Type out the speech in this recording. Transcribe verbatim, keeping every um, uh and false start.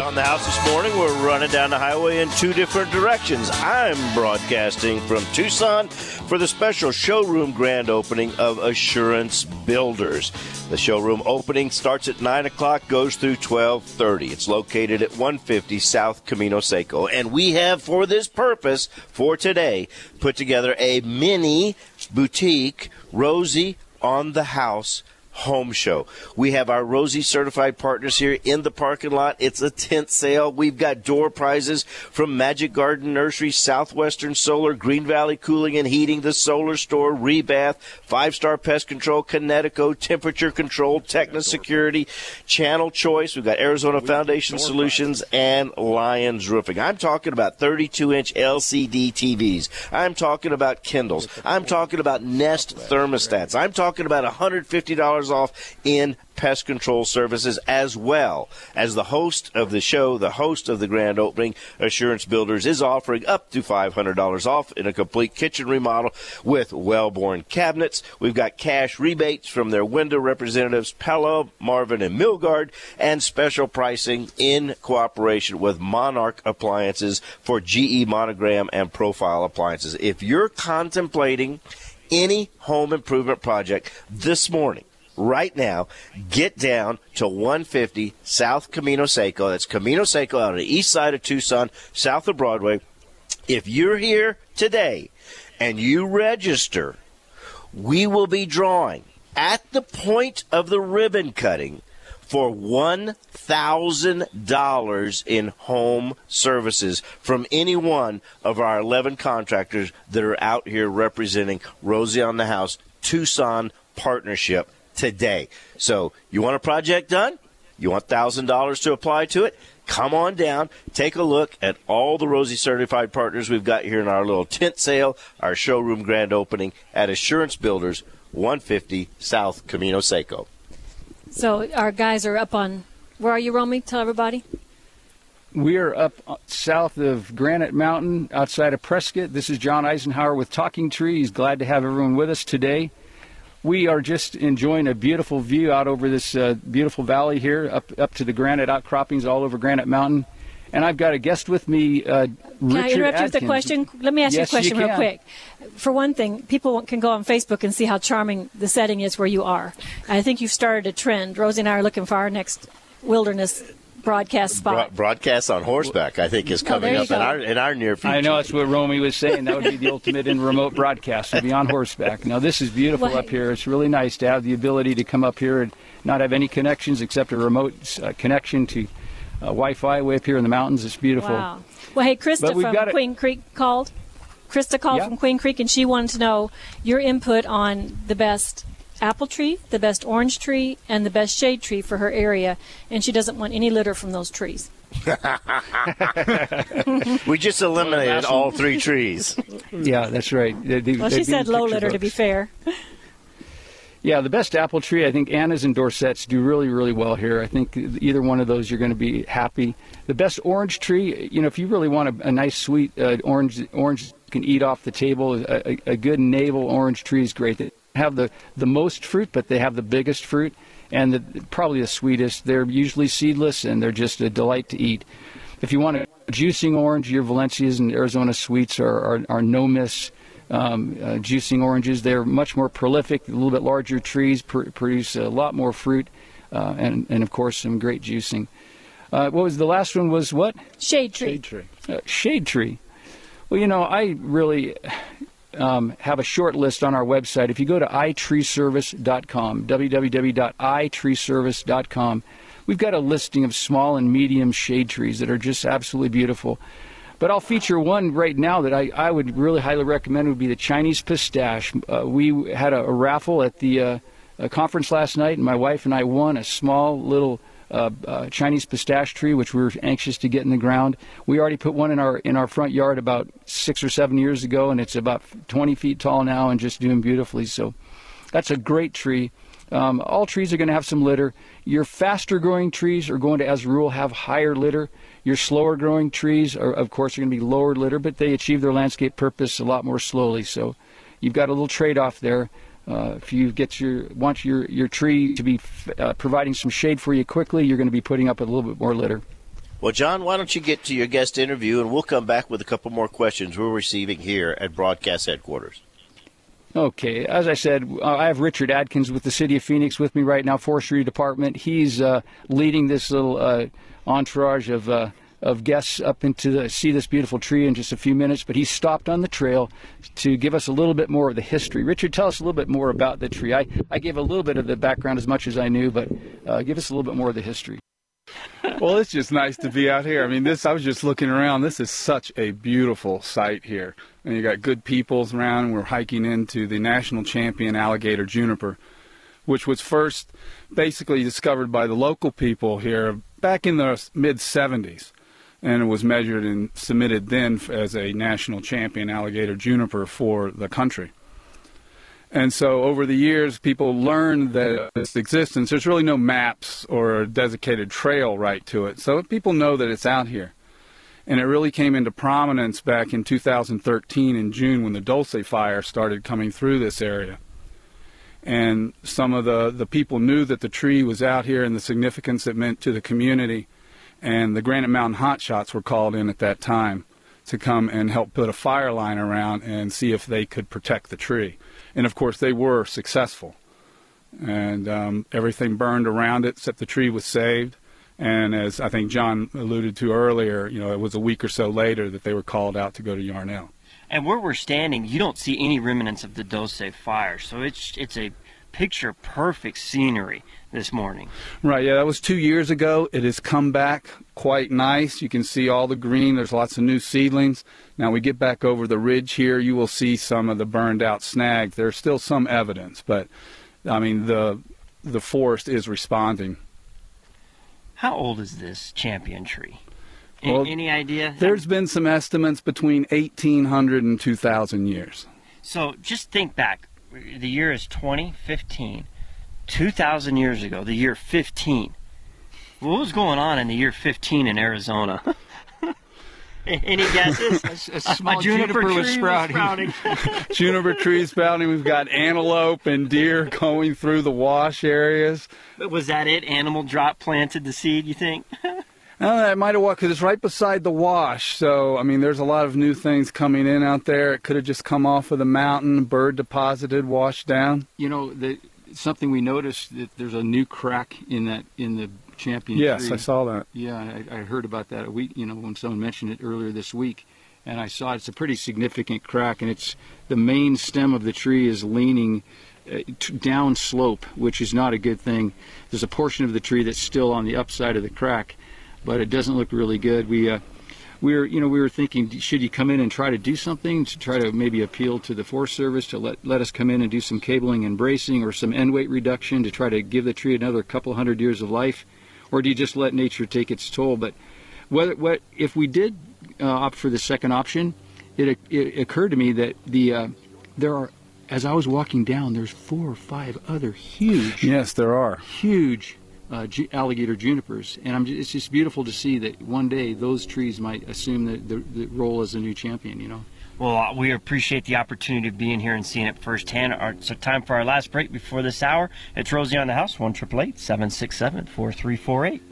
on the House this morning. We're running down the highway in two different directions. I'm broadcasting from Tucson for the special showroom grand opening of Assurance Builders. The showroom opening starts at nine o'clock, goes through twelve thirty. It's located at one fifty South Camino Seco. And we have, for this purpose, for today, put together a mini boutique Rosie on the House home show. We have our Rosie certified partners here in the parking lot. It's a tent sale. We've got door prizes from Magic Garden Nursery, Southwestern Solar, Green Valley Cooling and Heating, the Solar Store, Rebath, Five Star Pest Control, Kinetico, Temperature Control, Techna Security, Channel Choice. We've got Arizona Foundation Solutions and Lions Roofing. I'm talking about thirty-two inch L C D T Vs. I'm talking about Kindles. I'm talking about Nest thermostats. I'm talking about one hundred fifty dollars off in pest control services, as well as the host of the show, the host of the grand opening, Assurance Builders, is offering up to five hundred dollars off in a complete kitchen remodel with Wellborn cabinets. We've got cash rebates from their window representatives, Pella, Marvin, and Milgard, and special pricing in cooperation with Monarch Appliances for G E Monogram and Profile appliances. If you're contemplating any home improvement project this morning, right now, get down to one fifty South Camino Seco. That's Camino Seco out on the east side of Tucson, south of Broadway. If you're here today and you register, we will be drawing at the point of the ribbon cutting for one thousand dollars in home services from any one of our eleven contractors that are out here representing Rosie on the House Tucson Partnership today. So you want a project done? You want one thousand dollars to apply to it? Come on down. Take a look at all the Rosie certified partners we've got here in our little tent sale, our showroom grand opening at Assurance Builders, one fifty South Camino Seco. So our guys are up on, where are you, Romy? Tell everybody. We are up south of Granite Mountain outside of Prescott. This is John Eisenhower with Talking Trees. Glad to have everyone with us today. We are just enjoying a beautiful view out over this uh, beautiful valley here, up up to the granite outcroppings all over Granite Mountain. And I've got a guest with me, uh, Richard Can I interrupt you with a Adkins. question? Let me ask Yes, you a question you real can. quick. For one thing, people can go on Facebook and see how charming the setting is where you are. I think you've started a trend. Rosie and I are looking for our next wilderness broadcast spot. Bro- broadcast on horseback, I think, is coming there you up in go. our in our near future. I know that's what Romy was saying. That would be the ultimate in remote broadcast, to be on horseback. Now, this is beautiful Well, up here. It's really nice to have the ability to come up here and not have any connections except a remote uh, connection to uh, Wi-Fi way up here in the mountains. It's beautiful. Wow. Well, hey, Krista But we've from got it- Queen Creek called. Krista called Yeah. from Queen Creek, and she wanted to know your input on the best apple tree, the best orange tree, and the best shade tree for her area, and she doesn't want any litter from those trees. We just eliminated all three trees. Yeah, that's right. They- they- Well, they she do said low picture litter, to be books. fair. Yeah, the best apple tree, I think Anna's and Dorset's do really, really well here. I think either one of those you're going to be happy. The best orange tree, you know, if you really want a, a nice, sweet uh, orange, orange you can eat off the table, a, a, a good navel orange tree is great. They have the, the most fruit, but they have the biggest fruit and the, probably the sweetest. They're usually seedless, and they're just a delight to eat. If you want a juicing orange, your Valencias and Arizona Sweets are, are, are no-miss. Um, uh, juicing oranges, they're much more prolific, a little bit larger trees, pr- produce a lot more fruit, uh, and, and of course some great juicing. Uh, what was the last one was what? Shade tree. Shade tree. Uh, shade tree. Well, you know, I really um, have a short list on our website. If you go to i tree service dot com, w w w dot i tree service dot com, we've got a listing of small and medium shade trees that are just absolutely beautiful. But I'll feature one right now that I, I would really highly recommend would be the Chinese pistache. Uh, we had a, a raffle at the uh, a conference last night, and my wife and I won a small little uh, uh, Chinese pistache tree, which we were anxious to get in the ground. We already put one in our in our front yard about six or seven years ago, and it's about twenty feet tall now and just doing beautifully. So that's a great tree. Um, all trees are going to have some litter. Your faster growing trees are going to, as a rule, have higher litter. Your slower growing trees, are, of course, are going to be lower litter, but they achieve their landscape purpose a lot more slowly. So you've got a little trade-off there. Uh, if you get your want your, your tree to be uh, providing some shade for you quickly, you're going to be putting up a little bit more litter. Well, John, why don't you get to your guest interview, and we'll come back with a couple more questions we're receiving here at broadcast headquarters. Okay. As I said, uh, I have Richard Adkins with the City of Phoenix with me right now, Forestry Department. He's uh, leading this little uh, entourage of uh, of guests up into the, see this beautiful tree in just a few minutes, but he stopped on the trail to give us a little bit more of the history. Richard, tell us a little bit more about the tree. I, I gave a little bit of the background as much as I knew, but uh, give us a little bit more of the history. Well, it's just nice to be out here. I mean, this, I was just looking around. This is such a beautiful site here. And you got good peoples around, and we're hiking into the national champion alligator juniper, which was first basically discovered by the local people here back in the mid seventies. And it was measured and submitted then as a national champion alligator juniper for the country. And so over the years, people learned that its existence. There's really no maps or a designated trail right to it. So people know that it's out here. And it really came into prominence back in two thousand thirteen in June when the Dulce fire started coming through this area. And some of the, the people knew that the tree was out here and the significance it meant to the community. And the Granite Mountain Hotshots were called in at that time to come and help put a fire line around and see if they could protect the tree. And of course they were successful. And um, everything burned around it except the tree was saved. And as I think John alluded to earlier, you know, it was a week or so later that they were called out to go to Yarnell. And where we're standing, you don't see any remnants of the Dulce fire. So it's it's a picture perfect scenery this morning. Right, yeah, that was two years ago. It has come back quite nice. You can see all the green. There's lots of new seedlings. Now we get back over the ridge here, you will see some of the burned out snags. There's still some evidence, but I mean the the forest is responding. How old is this champion tree? A- Well, any idea? There's been some estimates between eighteen hundred and two thousand years. So just think back. The year is twenty fifteen. two thousand years ago, the year fifteen. What was going on in the year fifteen in Arizona? Any guesses? A, a small a juniper, juniper tree was sprouting. Was sprouting. Juniper trees sprouting. We've got antelope and deer going through the wash areas. But was that it? Animal drop planted the seed, you think? Oh, it might have walked because it's right beside the wash. So, I mean, there's a lot of new things coming in out there. It could have just come off of the mountain, bird deposited, washed down. You know, the, something we noticed that there's a new crack in that in the champion Yes, tree. I saw that. Yeah, I, I heard about that a week. You know, when someone mentioned it earlier this week, and I saw it's a pretty significant crack, and it's the main stem of the tree is leaning uh, t- down slope, which is not a good thing. There's a portion of the tree that's still on the upside of the crack, but it doesn't look really good. We uh, we were, you know, we were thinking, should you come in and try to do something to try to maybe appeal to the Forest Service to let let us come in and do some cabling and bracing or some end weight reduction to try to give the tree another couple hundred years of life, or do you just let nature take its toll? But whether what if we did uh, opt for the second option, it it occurred to me that the uh, there are, as I was walking down, there's four or five other huge, Yes, there are. huge. Uh, ju- alligator junipers, and I'm just, it's just beautiful to see that one day those trees might assume the, the, the role as a new champion, you know. Well, uh, we appreciate the opportunity of being here and seeing it firsthand. Our, so time for our last break before this hour. It's Rosie on the House, one eight eight eight, seven six seven, four three four eight.